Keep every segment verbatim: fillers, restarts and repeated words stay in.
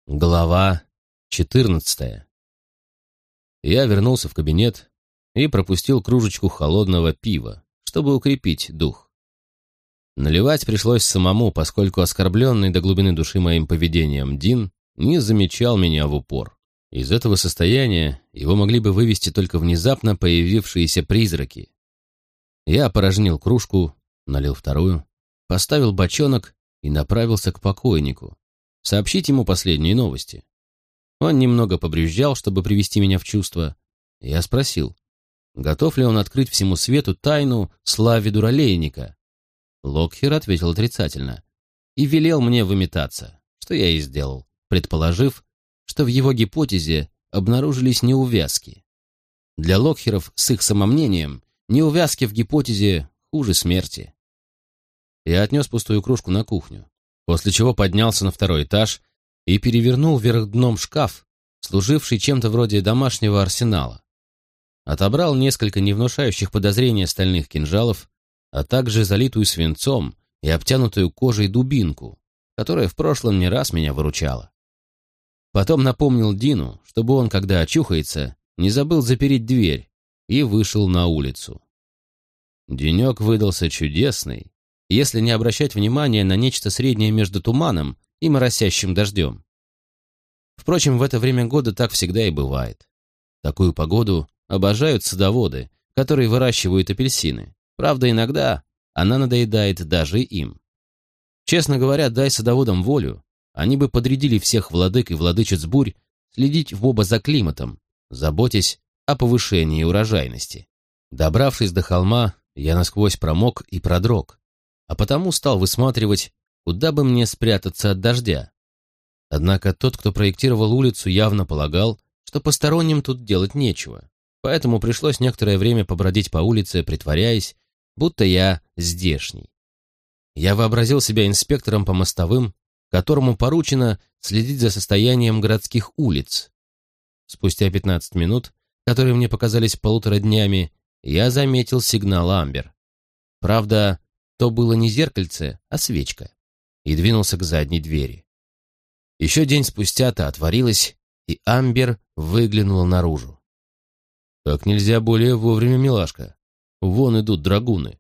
Глава четырнадцатая. Я вернулся в кабинет и пропустил кружечку холодного пива, чтобы укрепить дух. Наливать пришлось самому, поскольку оскорбленный до глубины души моим поведением Дин не замечал меня в упор. Из этого состояния его могли бы вывести только внезапно появившиеся призраки. Я опорожнил кружку, налил вторую, поставил бочонок и направился к покойнику, сообщить ему последние новости. Он немного побрюзжал, чтобы привести меня в чувство. Я спросил, готов ли он открыть всему свету тайну славе дуралейника. Локхер ответил отрицательно и велел мне выметаться, что я и сделал, предположив, что в его гипотезе обнаружились неувязки. Для Локхеров с их самомнением неувязки в гипотезе хуже смерти. Я отнес пустую кружку на кухню, после чего поднялся на второй этаж и перевернул вверх дном шкаф, служивший чем-то вроде домашнего арсенала. Отобрал несколько не внушающих подозрения стальных кинжалов, а также залитую свинцом и обтянутую кожей дубинку, которая в прошлом не раз меня выручала. Потом напомнил Дину, чтобы он, когда очухается, не забыл запереть дверь, и вышел на улицу. Денек выдался чудесный, если не обращать внимания на нечто среднее между туманом и моросящим дождем. Впрочем, в это время года так всегда и бывает. Такую погоду обожают садоводы, которые выращивают апельсины. Правда, иногда она надоедает даже им. Честно говоря, дай садоводам волю, они бы подрядили всех владык и владычиц бурь следить в оба за климатом, заботясь о повышении урожайности. Добравшись до холма, я насквозь промок и продрог, а потому стал высматривать, куда бы мне спрятаться от дождя. Однако тот, кто проектировал улицу, явно полагал, что посторонним тут делать нечего, поэтому пришлось некоторое время побродить по улице, притворяясь, будто я здешний. Я вообразил себя инспектором по мостовым, которому поручено следить за состоянием городских улиц. Спустя пятнадцать минут, которые мне показались полутора днями, я заметил сигнал Амбер. Правда, то было не зеркальце, а свечка, и двинулся к задней двери. Еще день спустя та отворилась, и Амбер выглянула наружу. «Как нельзя более вовремя, милашка. Вон идут драгуны».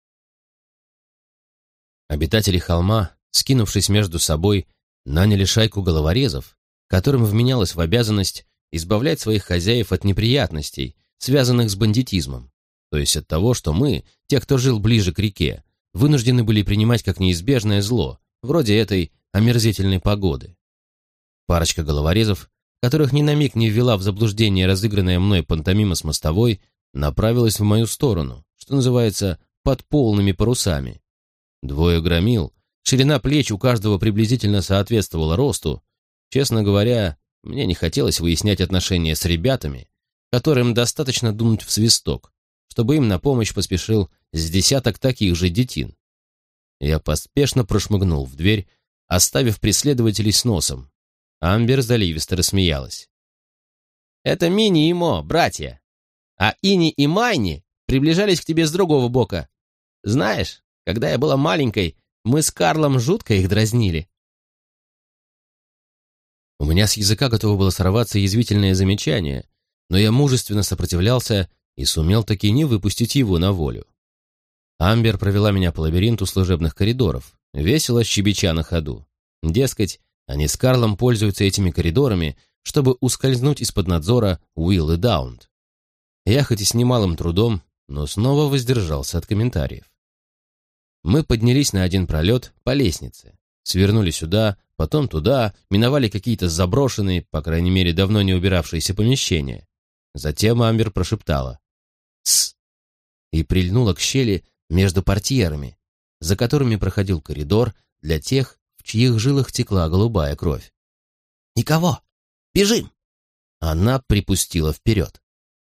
Обитатели холма, скинувшись между собой, наняли шайку головорезов, которым вменялось в обязанность избавлять своих хозяев от неприятностей, связанных с бандитизмом, то есть от того, что мы, те, кто жил ближе к реке, вынуждены были принимать как неизбежное зло, вроде этой омерзительной погоды. Парочка головорезов, которых ни на миг не ввела в заблуждение разыгранная мной пантомима с мостовой, направилась в мою сторону, что называется, под полными парусами. Двое громил, ширина плеч у каждого приблизительно соответствовала росту. Честно говоря, мне не хотелось выяснять отношения с ребятами, которым достаточно дунуть в свисток, чтобы им на помощь поспешил с десяток таких же детин. Я поспешно прошмыгнул в дверь, оставив преследователей с носом. Амбер заливисто рассмеялась. «Это Мини и Мо, братья, а Ини и Майни приближались к тебе с другого бока. Знаешь, когда я была маленькой, мы с Карлом жутко их дразнили». У меня с языка готово было сорваться язвительное замечание, но я мужественно сопротивлялся и сумел таки не выпустить его на волю. Амбер провела меня по лабиринту служебных коридоров, весело щебеча на ходу. Дескать, они с Карлом пользуются этими коридорами, чтобы ускользнуть из-под надзора Уилл и Даунт. Я хоть и с немалым трудом, но снова воздержался от комментариев. Мы поднялись на один пролет по лестнице, свернули сюда, потом туда, миновали какие-то заброшенные, по крайней мере, давно не убиравшиеся помещения. Затем Амбер прошептала «Тсс» и прильнула к щели между портьерами, за которыми проходил коридор для тех, в чьих жилах текла голубая кровь. «Никого! Бежим!» Она припустила вперед.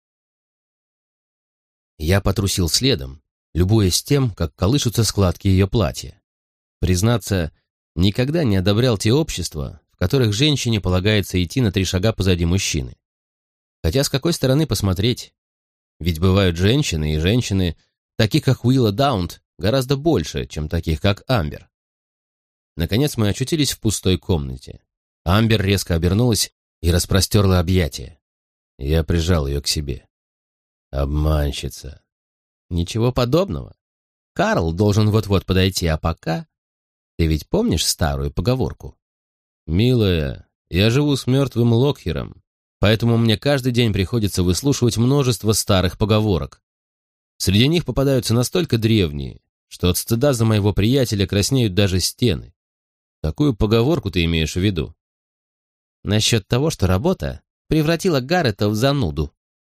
Я потрусил следом, любуясь тем, как колышутся складки ее платья. Признаться, никогда не одобрял те общества, в которых женщине полагается идти на три шага позади мужчины. Хотя с какой стороны посмотреть? Ведь бывают женщины и женщины, таких как Уилла Даунт, гораздо больше, чем таких как Амбер. Наконец мы очутились в пустой комнате. Амбер резко обернулась и распростерла объятия. Я прижал ее к себе. Обманщица. Ничего подобного. Карл должен вот-вот подойти, а пока... Ты ведь помнишь старую поговорку? Милая, я живу с мертвым Локхером, поэтому мне каждый день приходится выслушивать множество старых поговорок. Среди них попадаются настолько древние, что от стыда за моего приятеля краснеют даже стены. Какую поговорку ты имеешь в виду? Насчет того, что работа превратила Гаррета в зануду.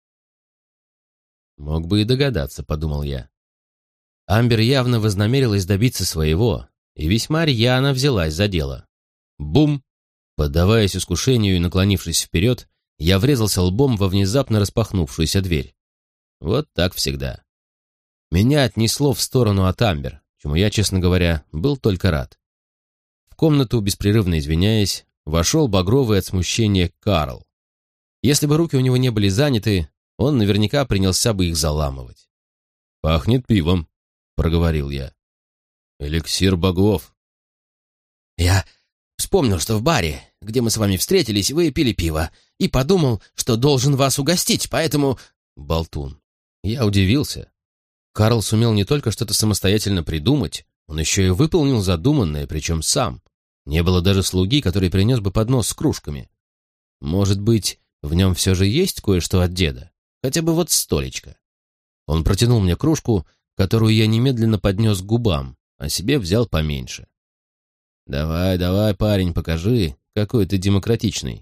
Мог бы и догадаться, подумал я. Амбер явно вознамерилась добиться своего и весьма рьяно взялась за дело. Бум! Поддаваясь искушению и наклонившись вперед, я врезался лбом во внезапно распахнувшуюся дверь. Вот так всегда. Меня отнесло в сторону от Амбер, чему я, честно говоря, был только рад. В комнату, беспрерывно извиняясь, вошел багровый от смущения Карл. Если бы руки у него не были заняты, он наверняка принялся бы их заламывать. «Пахнет пивом», — проговорил я. «Эликсир богов». «Я вспомнил, что в баре, где мы с вами встретились, вы пили пиво, и подумал, что должен вас угостить, поэтому...» Болтун. Я удивился. Карл сумел не только что-то самостоятельно придумать, он еще и выполнил задуманное, причем сам. Не было даже слуги, который принес бы поднос с кружками. Может быть, в нем все же есть кое-что от деда? Хотя бы вот столечко. Он протянул мне кружку, которую я немедленно поднес к губам, а себе взял поменьше. «Давай, давай, парень, покажи, какой ты демократичный».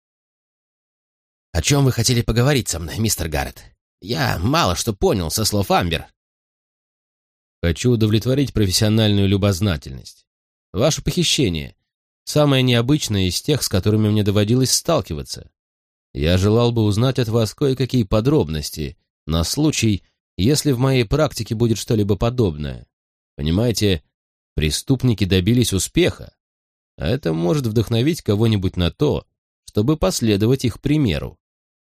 «О чем вы хотели поговорить со мной, мистер Гаррет? Я мало что понял со слов Амбер». «Хочу удовлетворить профессиональную любознательность. Ваше похищение — самое необычное из тех, с которыми мне доводилось сталкиваться. Я желал бы узнать от вас кое-какие подробности на случай, если в моей практике будет что-либо подобное. Понимаете, преступники добились успеха, а это может вдохновить кого-нибудь на то, чтобы последовать их примеру».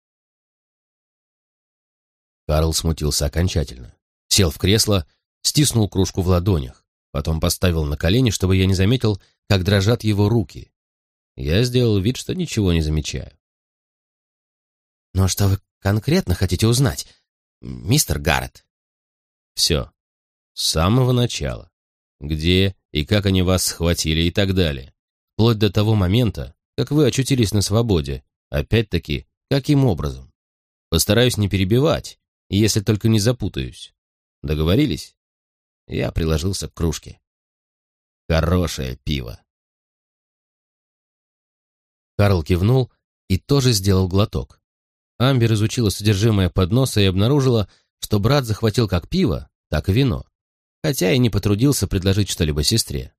Карл смутился окончательно. Сел в кресло, стиснул кружку в ладонях, потом поставил на колени, чтобы я не заметил, как дрожат его руки. Я сделал вид, что ничего не замечаю. «Но что вы конкретно хотите узнать, мистер Гаррет?» «Все. С самого начала. Где и как они вас схватили и так далее. Вплоть до того момента, как вы очутились на свободе. Опять-таки, каким образом? Постараюсь не перебивать, если только не запутаюсь. Договорились?» Я приложился к кружке. «Хорошее пиво». Карл кивнул и тоже сделал глоток. Амбер изучила содержимое подноса и обнаружила, что брат захватил как пиво, так и вино, хотя и не потрудился предложить что-либо сестре.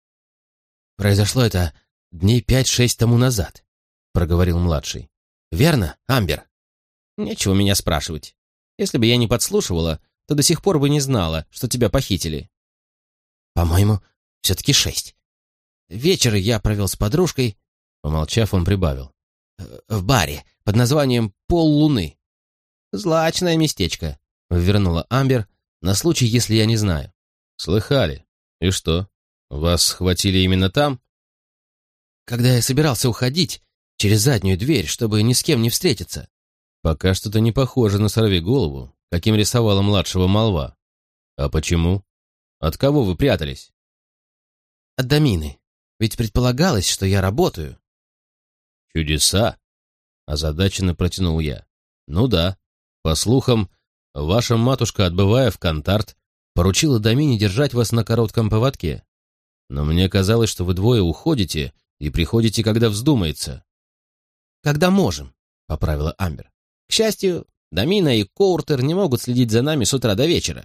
«Произошло это дней пять-шесть тому назад», — проговорил младший. «Верно, Амбер?» «Нечего меня спрашивать. Если бы я не подслушивала, то до сих пор бы не знала, что тебя похитили». «По-моему, все-таки шесть. Вечер я провел с подружкой», — помолчав, он прибавил. «В баре под названием «Пол луны». «Злачное местечко», — вернула Амбер, на случай, если я не знаю. «Слыхали? И что, вас схватили именно там?» «Когда я собирался уходить через заднюю дверь, чтобы ни с кем не встретиться». «Пока что-то не похоже на сорвиголову, каким рисовала младшего молва. А почему? От кого вы прятались?» «От Домины. Ведь предполагалось, что я работаю». «Чудеса!» — озадаченно протянул я. «Ну да, по слухам, ваша матушка, отбывая в Контарт, поручила Домине держать вас на коротком поводке. Но мне казалось, что вы двое уходите и приходите, когда вздумается». «Когда можем», — поправила Амбер. «К счастью, Домина и Коуртер не могут следить за нами с утра до вечера».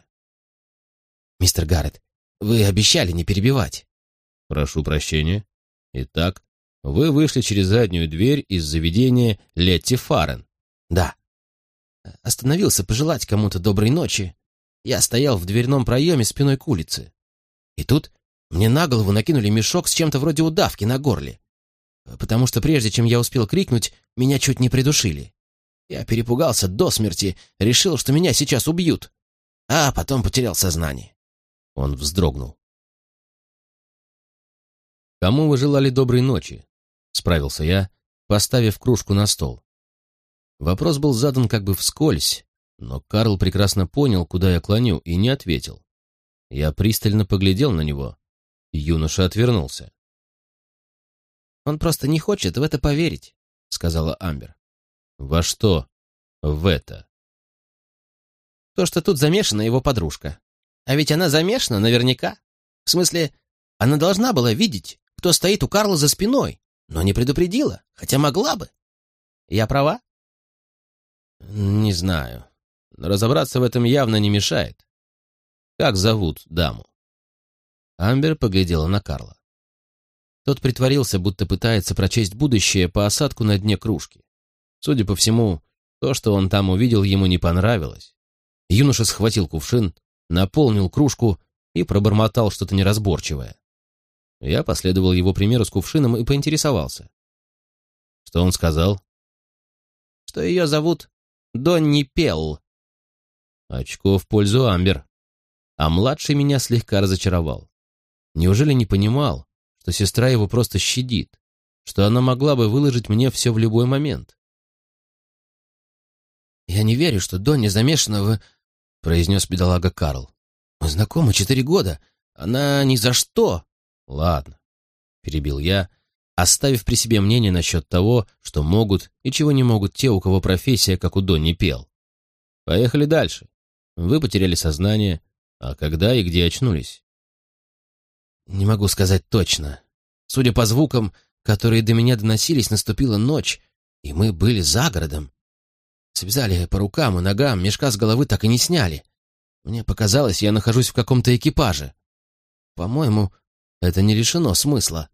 «Мистер Гаррет, вы обещали не перебивать». «Прошу прощения. Итак, вы вышли через заднюю дверь из заведения Летти Фарен». «Да». Остановился пожелать кому-то доброй ночи. Я стоял в дверном проеме спиной к улице. И тут мне на голову накинули мешок с чем-то вроде удавки на горле. Потому что прежде чем я успел крикнуть, меня чуть не придушили. Я перепугался до смерти, решил, что меня сейчас убьют. А потом потерял сознание. Он вздрогнул. «Кому вы желали доброй ночи? справился я, поставив кружку на стол. Вопрос был задан как бы вскользь, но Карл прекрасно понял, куда я клоню, и не ответил. Я пристально поглядел на него. Юноша отвернулся. «Он просто не хочет в это поверить», — сказала Амбер. «Во что в это?» «То, что тут замешана его подружка. А ведь она замешана наверняка. В смысле, она должна была видеть, кто стоит у Карла за спиной, но не предупредила, хотя могла бы. Я права?» «Не знаю, но разобраться в этом явно не мешает. Как зовут даму?» Амбер поглядела на Карла. Тот притворился, будто пытается прочесть будущее по осадку на дне кружки. Судя по всему, то, что он там увидел, ему не понравилось. Юноша схватил кувшин, наполнил кружку и пробормотал что-то неразборчивое. Я последовал его примеру с кувшином и поинтересовался. Что он сказал? Что ее зовут Донни Пелл. Очко в пользу Амбер. А младший меня слегка разочаровал. Неужели не понимал, что сестра его просто щадит, что она могла бы выложить мне все в любой момент? «Я не верю, что Донни замешана в...» — произнес бедолага Карл. «Мы знакомы четыре года. Она ни за что...» «Ладно», — перебил я, оставив при себе мнение насчет того, что могут и чего не могут те, у кого профессия, как у Донни Пелл. «Поехали дальше. Вы потеряли сознание, а когда и где очнулись?» «Не могу сказать точно. Судя по звукам, которые до меня доносились, наступила ночь, и мы были за городом. Связали по рукам и ногам, мешка с головы так и не сняли. Мне показалось, я нахожусь в каком-то экипаже. По-моему, это не лишено смысла».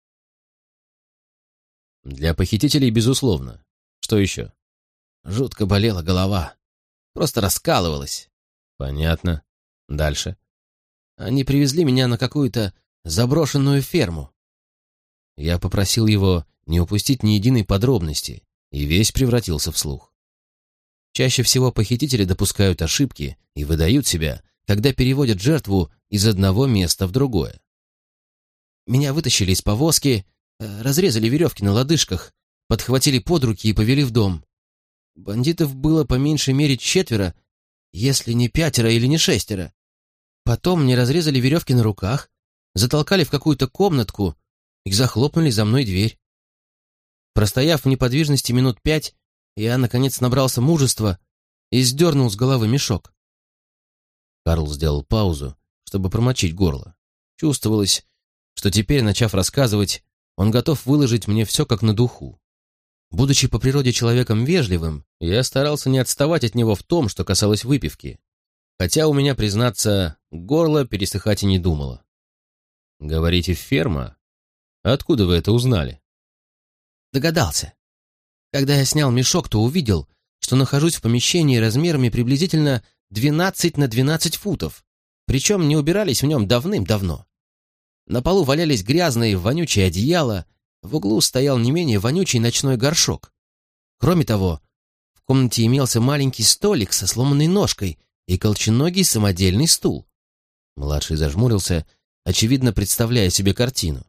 «Для похитителей, безусловно. Что еще?» Жутко болела голова. Просто раскалывалась. «Понятно. Дальше?» Они привезли меня на какую-то заброшенную ферму. Я попросил его не упустить ни единой подробности, и весь превратился в слух. Чаще всего похитители допускают ошибки и выдают себя, когда переводят жертву из одного места в другое. Меня вытащили из повозки, разрезали веревки на лодыжках, подхватили под руки и повели в дом. Бандитов было по меньшей мере четверо, если не пятеро или не шестеро. Потом мне разрезали веревки на руках, затолкали в какую-то комнатку и захлопнули за мной дверь. Простояв в неподвижности минут пять, я, наконец, набрался мужества и сдернул с головы мешок. Карл сделал паузу, чтобы промочить горло. Чувствовалось, что теперь, начав рассказывать, он готов выложить мне все как на духу. Будучи по природе человеком вежливым, я старался не отставать от него в том, что касалось выпивки. Хотя у меня, признаться, горло пересыхать и не думало. «Говорите, ферма? Откуда вы это узнали?» Догадался. Когда я снял мешок, то увидел, что нахожусь в помещении размерами приблизительно двенадцать на двенадцать футов, причем не убирались в нем давным-давно. На полу валялись грязные, вонючие одеяла, в углу стоял не менее вонючий ночной горшок. Кроме того, в комнате имелся маленький столик со сломанной ножкой и колченогий самодельный стул. Младший зажмурился, очевидно представляя себе картину.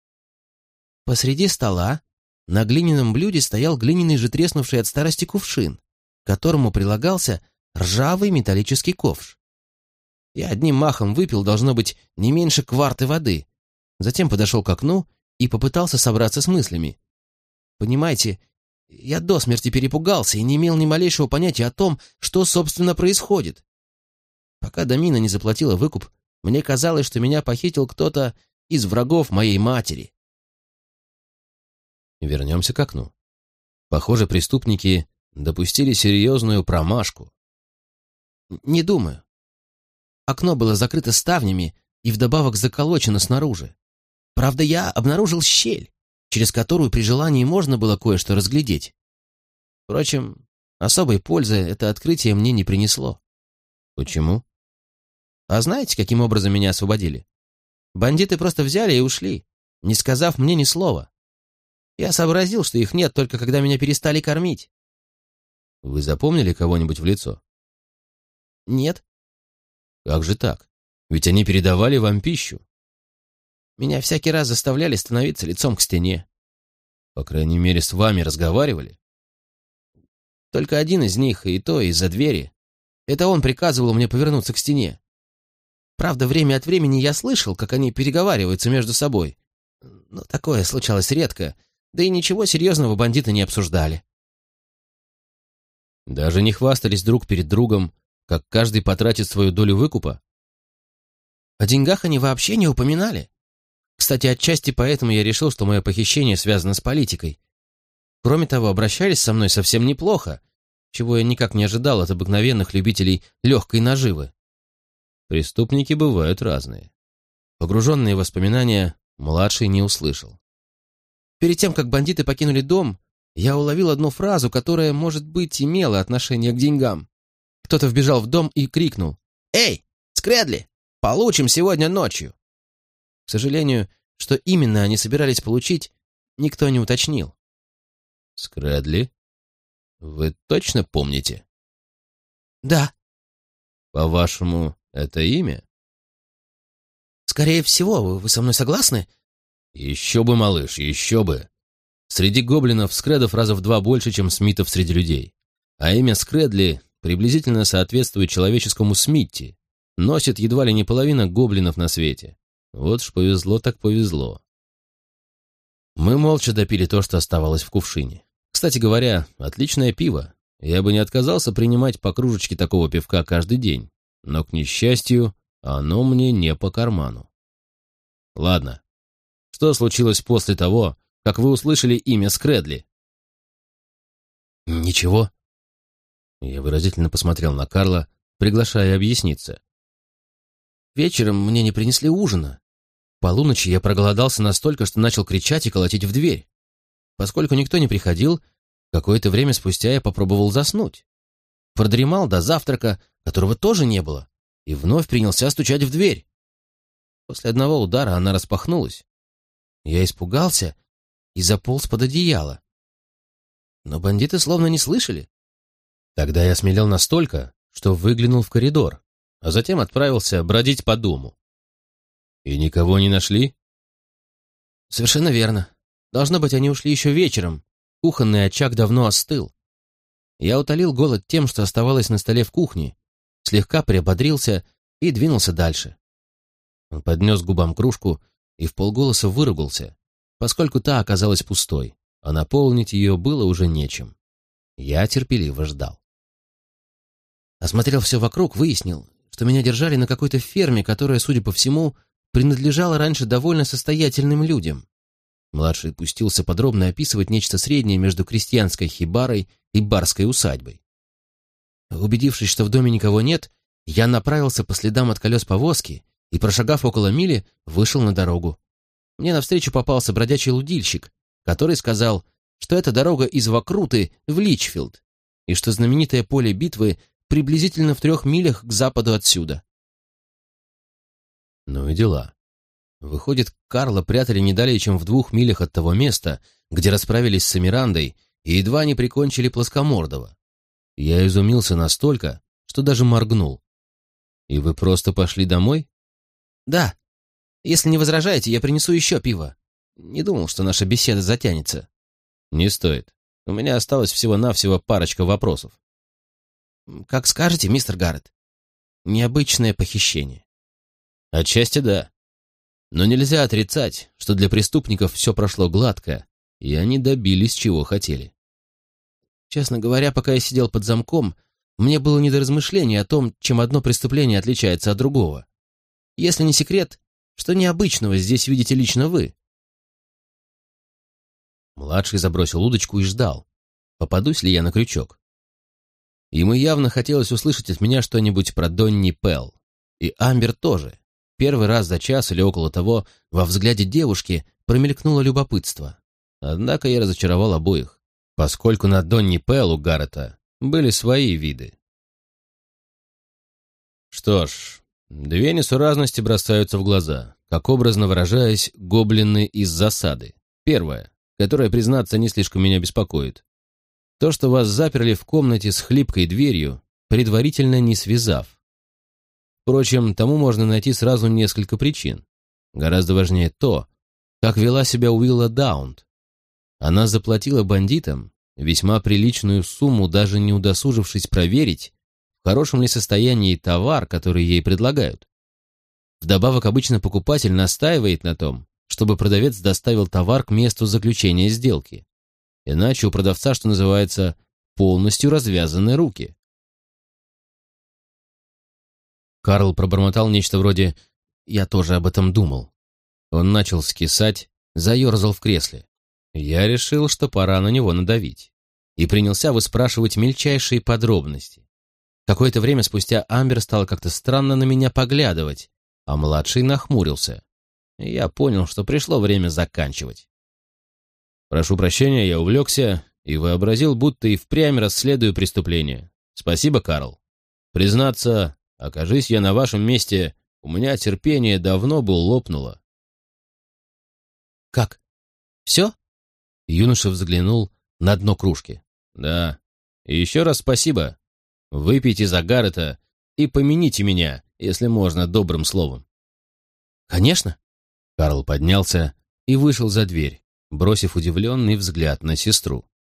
Посреди стола на глиняном блюде стоял глиняный же треснувший от старости кувшин, к которому прилагался ржавый металлический ковш. Я одним махом выпил, должно быть, не меньше кварты воды, затем подошел к окну и попытался собраться с мыслями. Понимаете, я до смерти перепугался и не имел ни малейшего понятия о том, что, собственно, происходит. Пока Домина не заплатила выкуп, мне казалось, что меня похитил кто-то из врагов моей матери. Вернемся к окну. Похоже, преступники допустили серьезную промашку. Не думаю. Окно было закрыто ставнями и вдобавок заколочено снаружи. Правда, я обнаружил щель, через которую при желании можно было кое-что разглядеть. Впрочем, особой пользы это открытие мне не принесло. Почему? А знаете, каким образом меня освободили? Бандиты просто взяли и ушли, не сказав мне ни слова. Я сообразил, что их нет, только когда меня перестали кормить. Вы запомнили кого-нибудь в лицо? Нет. Как же так? Ведь они передавали вам пищу. Меня всякий раз заставляли становиться лицом к стене. По крайней мере, с вами разговаривали? Только один из них, и то из-за двери. Это он приказывал мне повернуться к стене. Правда, время от времени я слышал, как они переговариваются между собой. Но такое случалось редко, да и ничего серьезного бандиты не обсуждали. Даже не хвастались друг перед другом, как каждый потратит свою долю выкупа? О деньгах они вообще не упоминали. Кстати, отчасти поэтому я решил, что мое похищение связано с политикой. Кроме того, обращались со мной совсем неплохо, чего я никак не ожидал от обыкновенных любителей легкой наживы. Преступники бывают разные. Погруженные в воспоминания, младший не услышал. Перед тем, как бандиты покинули дом, я уловил одну фразу, которая, может быть, имела отношение к деньгам. Кто-то вбежал в дом и крикнул: «Эй, Скрэдли, получим сегодня ночью!» К сожалению, что именно они собирались получить, никто не уточнил. Скрэдли? Вы точно помните? Да. По-вашему, это имя? Скорее всего, вы со мной согласны? Еще бы, малыш, еще бы. Среди гоблинов скрэдов раза в два больше, чем смитов среди людей. А имя Скрэдли приблизительно соответствует человеческому Смитти. Носит едва ли не половина гоблинов на свете. Вот ж повезло так повезло. Мы молча допили то, что оставалось в кувшине. Кстати говоря, отличное пиво. Я бы не отказался принимать по кружечке такого пивка каждый день. Но, к несчастью, оно мне не по карману. Ладно. Что случилось после того, как вы услышали имя Скрэдли? Ничего. Я выразительно посмотрел на Карла, приглашая объясниться. Вечером мне не принесли ужина. В полуночи я проголодался настолько, что начал кричать и колотить в дверь. Поскольку никто не приходил, какое-то время спустя я попробовал заснуть. Продремал до завтрака, которого тоже не было, и вновь принялся стучать в дверь. После одного удара она распахнулась. Я испугался и заполз под одеяло. Но бандиты словно не слышали. Тогда я осмелел настолько, что выглянул в коридор, а затем отправился бродить по дому. И никого не нашли? Совершенно верно. Должно быть, они ушли еще вечером. Кухонный очаг давно остыл. Я утолил голод тем, что оставалось на столе в кухне, слегка приободрился и двинулся дальше. Он поднес к губам кружку и вполголоса выругался, поскольку та оказалась пустой, а наполнить ее было уже нечем. Я терпеливо ждал. Осмотрел все вокруг, выяснил, что меня держали на какой-то ферме, которая, судя по всему, принадлежала раньше довольно состоятельным людям. Младший пустился подробно описывать нечто среднее между крестьянской хибарой и барской усадьбой. Убедившись, что в доме никого нет, я направился по следам от колес повозки и, прошагав около мили, вышел на дорогу. Мне навстречу попался бродячий лудильщик, который сказал, что это дорога из Вакруты в Личфилд, и что знаменитое поле битвы приблизительно в трех милях к западу отсюда. Ну и дела. Выходит, Карла прятали не далее, чем в двух милях от того места, где расправились с Эмирандой и едва не прикончили Плоскомордого. Я изумился настолько, что даже моргнул. И вы просто пошли домой? Да. Если не возражаете, я принесу еще пиво. Не думал, что наша беседа затянется. Не стоит. У меня осталось всего-навсего парочка вопросов. Как скажете, мистер Гаррет. Необычное похищение. Отчасти да. Но нельзя отрицать, что для преступников все прошло гладко, и они добились, чего хотели. Честно говоря, пока я сидел под замком, мне было не до размышлений о том, чем одно преступление отличается от другого. Если не секрет, что необычного здесь видите лично вы? Младший забросил удочку и ждал, попадусь ли я на крючок. Ему явно хотелось услышать от меня что-нибудь про Донни Пелл. И Амбер тоже. Первый раз за час или около того во взгляде девушки промелькнуло любопытство. Однако я разочаровал обоих, поскольку на Донни Пелл у Гаррета были свои виды. Что ж, две несуразности бросаются в глаза, как образно выражаясь, гоблины из засады. Первое, которое, признаться, не слишком меня беспокоит. То, что вас заперли в комнате с хлипкой дверью, предварительно не связав. Впрочем, тому можно найти сразу несколько причин. Гораздо важнее то, как вела себя Уилла Даунт. Она заплатила бандитам весьма приличную сумму, даже не удосужившись проверить, в хорошем ли состоянии товар, который ей предлагают. Вдобавок, обычно покупатель настаивает на том, чтобы продавец доставил товар к месту заключения сделки. Иначе у продавца, что называется, полностью развязаны руки. Карл пробормотал нечто вроде «я тоже об этом думал». Он начал скисать, заерзал в кресле. Я решил, что пора на него надавить, и принялся выспрашивать мельчайшие подробности. Какое-то время спустя Амбер стала как-то странно на меня поглядывать, а младший нахмурился. И я понял, что пришло время заканчивать. Прошу прощения, я увлекся и вообразил, будто и впрямь расследую преступление. Спасибо, Карл. Признаться, окажись я на вашем месте, у меня терпение давно бы лопнуло. «Как? Все?» Юноша взглянул на дно кружки. «Да. И еще раз спасибо. Выпейте за Гаррета и помяните меня, если можно, добрым словом». «Конечно». Карл поднялся и вышел за дверь, бросив удивленный взгляд на сестру.